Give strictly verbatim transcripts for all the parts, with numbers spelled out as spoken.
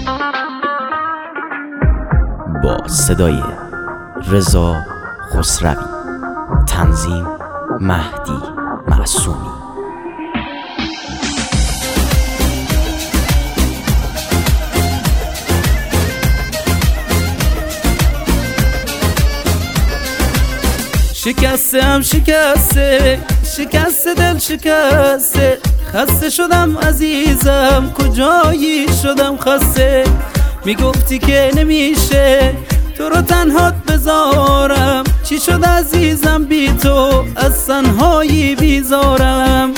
با صدای رضا خسروی، تنظیم مهدی معصومی. شکستم شکسته شکسته دل شکسته، خسته شدم عزیزم کجایی شدم خسته. میگفتی که نمیشه تو رو تنهات بذارم، چی شد عزیزم بی تو از تنهایی بیزارم.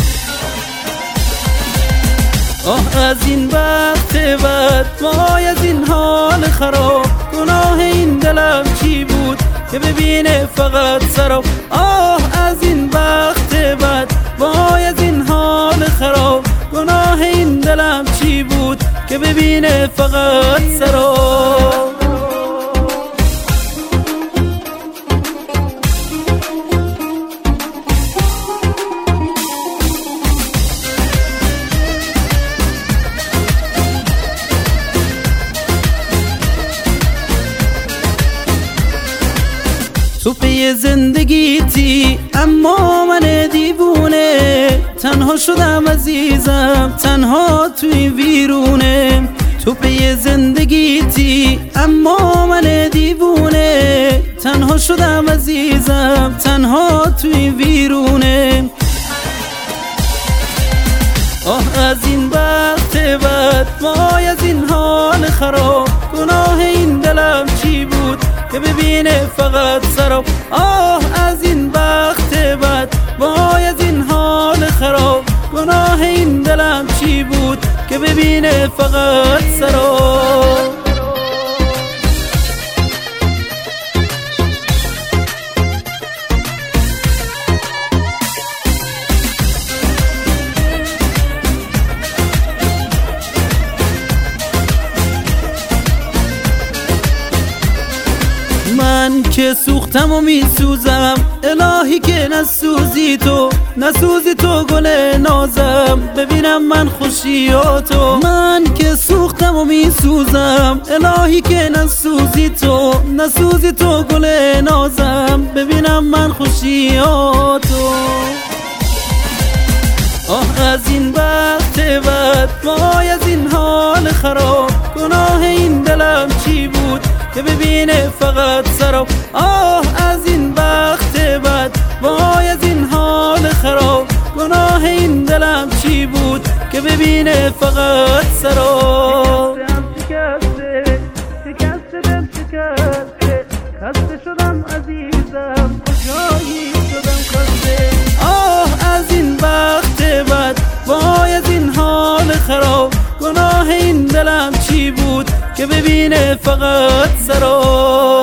آه از این وقت بد، وای از این حال خراب، گناه این دلم چی بود که ببینه فقط سراب. آه از این وقت بد، وای از این حال خراب، گناه این دلم چی بود که ببینه فقط سراب. تو پی زندگیتی اما من دیوونه، تنها شدم عزیزم تنها توی ویرونه. تو پی زندگیتی اما من دیوونه، تنها شدم عزیزم تنها توی ویرونه. آه از این وقت بد، وای از این حال خراب، گناه این دلم چی بود که ببینه فقط سراب. آه از این وقت بد، وای از این حال خراب، گناه این دلم چی بود که ببینه فقط سراب. من که سوختم و میسوزم، الهی که نسوزی تو نسوزی تو گل نازم، ببینم من خوشیاتو. من که سوختم و میسوزم، الهی که نسوزی تو نسوزی تو گل نازم، ببینم من خوشیاتو. آه از این وقت بد، وای از این حال خراب، گناه این دلم چی بود که ببینه فقط سراب. آه از این وقت بد، وای از این حال خراب، گناه این دلم چی بود که ببینه فقط سراب. شکسته شکسته دل شکسته، خسته شدم عزیزم کجایی شدم خسته. آه از این وقت بد، وای از این حال خراب، گناه این دلم چی بود که ببینه فقط سراب.